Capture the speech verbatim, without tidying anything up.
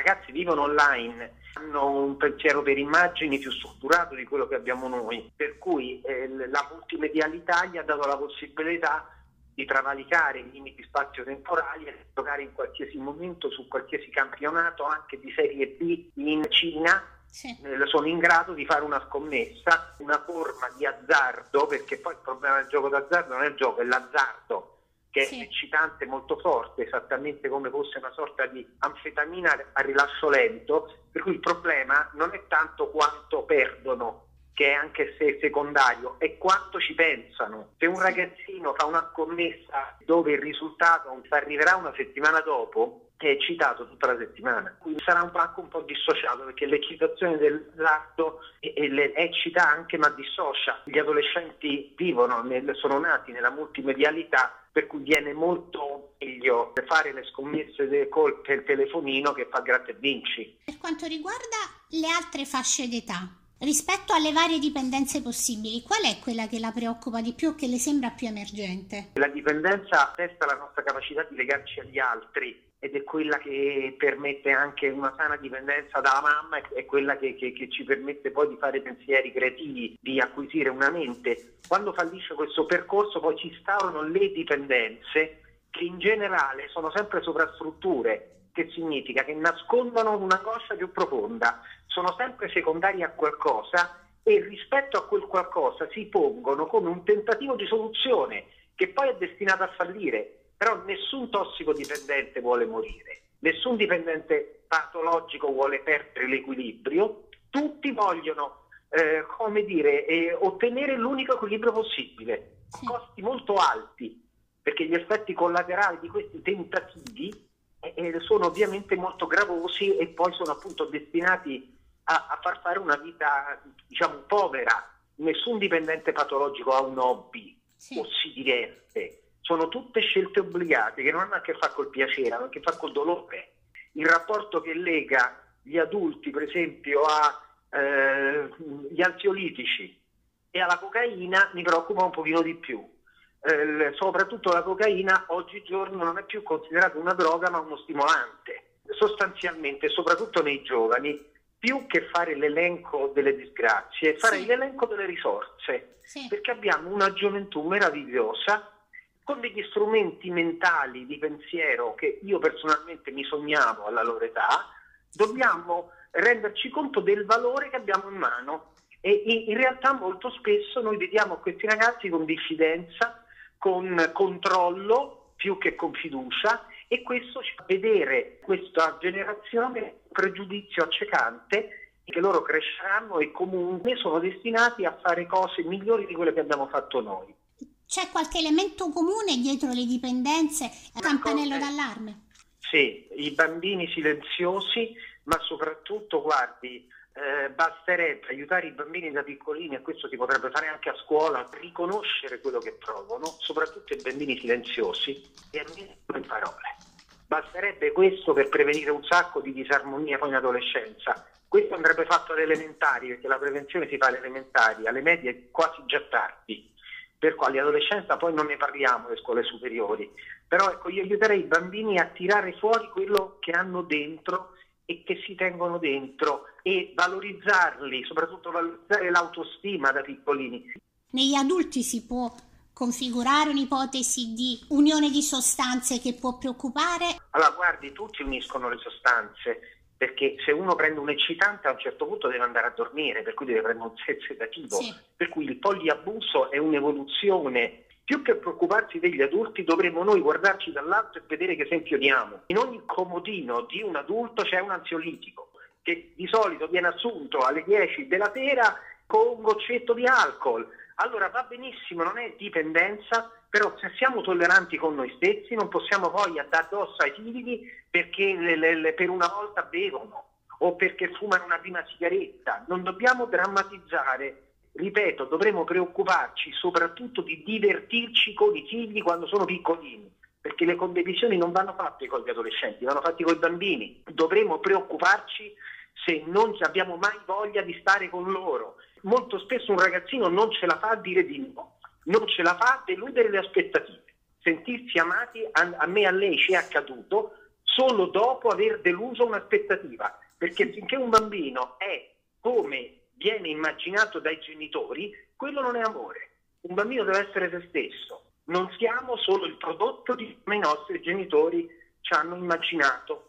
ragazzi vivono online, hanno un pensiero per immagini più strutturato di quello che abbiamo noi, per cui eh, la multimedialità gli ha dato la possibilità di travalicare i limiti spazio-temporali e giocare in qualsiasi momento su qualsiasi campionato, anche di Serie B in Cina. Sì. Eh, sono in grado di fare una scommessa, una forma di azzardo, perché poi il problema del gioco d'azzardo non è il gioco, è l'azzardo, che sì. è eccitante, molto forte, esattamente come fosse una sorta di anfetamina a rilascio lento, per cui il problema non è tanto quanto perdono, che è anche se secondario, è quanto ci pensano. Se un sì. ragazzino fa una scommessa dove il risultato arriverà una settimana dopo, è eccitato tutta la settimana, quindi sarà un anche un po' dissociato, perché l'eccitazione dell'atto eccita anche ma dissocia. Gli adolescenti vivono, nel, sono nati nella multimedialità, per cui viene molto meglio fare le scommesse del colpo del telefonino che fa gratta e vinci. Per quanto riguarda le altre fasce d'età, rispetto alle varie dipendenze possibili, qual è quella che la preoccupa di più o che le sembra più emergente? La dipendenza testa la nostra capacità di legarci agli altri, ed è quella che permette anche una sana dipendenza dalla mamma, è quella che, che, che ci permette poi di fare pensieri creativi, di acquisire una mente. Quando fallisce questo percorso poi ci instaurano le dipendenze, che in generale sono sempre sovrastrutture, che significa che nascondono una coscia più profonda, sono sempre secondari a qualcosa e rispetto a quel qualcosa si pongono come un tentativo di soluzione che poi è destinato a fallire. Però nessun tossicodipendente vuole morire, nessun dipendente patologico vuole perdere l'equilibrio, tutti vogliono, eh, come dire, eh, ottenere l'unico equilibrio possibile, a sì. costi molto alti, perché gli effetti collaterali di questi tentativi eh, sono ovviamente molto gravosi e poi sono appunto destinati a, a far fare una vita, diciamo, povera. Nessun dipendente patologico ha un hobby sì. o si diverte. Sono tutte scelte obbligate che non hanno a che fare col piacere, hanno a che fare col dolore. Il rapporto che lega gli adulti, per esempio, agli eh, ansiolitici e alla cocaina mi preoccupa un pochino di più. Eh, soprattutto la cocaina oggigiorno non è più considerata una droga ma uno stimolante. Sostanzialmente, soprattutto nei giovani, più che fare l'elenco delle disgrazie, fare sì. l'elenco delle risorse, sì. perché abbiamo una gioventù meravigliosa, con degli strumenti mentali di pensiero che io personalmente mi sognavo alla loro età. Dobbiamo renderci conto del valore che abbiamo in mano e in realtà molto spesso noi vediamo questi ragazzi con diffidenza, con controllo più che con fiducia, e questo ci fa vedere questa generazione pregiudizio accecante, che loro cresceranno e comunque sono destinati a fare cose migliori di quelle che abbiamo fatto noi. C'è qualche elemento comune dietro le dipendenze, campanello d'allarme? Sì, i bambini silenziosi, ma soprattutto, guardi, eh, basterebbe aiutare i bambini da piccolini, e questo si potrebbe fare anche a scuola, a riconoscere quello che provano, soprattutto i bambini silenziosi, e a me in parole. Basterebbe questo per prevenire un sacco di disarmonia poi in adolescenza. Questo andrebbe fatto alle elementari, perché la prevenzione si fa alle elementari, alle medie è quasi già tardi. Per quali adolescenza poi non ne parliamo, le scuole superiori, però ecco, io aiuterei i bambini a tirare fuori quello che hanno dentro e che si tengono dentro e valorizzarli, soprattutto valorizzare l'autostima da piccolini. Negli adulti si può configurare un'ipotesi di unione di sostanze che può preoccupare? Allora guardi, tutti uniscono le sostanze, perché se uno prende un eccitante a un certo punto deve andare a dormire, per cui deve prendere un sedativo, sì. per cui il poliabuso è un'evoluzione. Più che preoccuparsi degli adulti dovremmo noi guardarci dall'alto e vedere che esempio diamo. In ogni comodino di un adulto c'è un ansiolitico, che di solito viene assunto alle dieci della sera con un goccetto di alcol. Allora va benissimo, non è dipendenza, però se siamo tolleranti con noi stessi non possiamo poi andare addosso ai figli perché le, le, le, per una volta bevono o perché fumano una prima sigaretta. Non dobbiamo drammatizzare, ripeto, dovremmo preoccuparci soprattutto di divertirci con i figli quando sono piccolini, perché le condivisioni non vanno fatte con gli adolescenti, vanno fatte con i bambini. Dovremmo preoccuparci se non abbiamo mai voglia di stare con loro. Molto spesso un ragazzino non ce la fa a dire di no, non ce la fa a deludere le aspettative. Sentirsi amati, a, a me e a lei ci è accaduto, solo dopo aver deluso un'aspettativa, perché finché un bambino è come viene immaginato dai genitori, quello non è amore. Un bambino deve essere se stesso, non siamo solo il prodotto di come i nostri genitori ci hanno immaginato.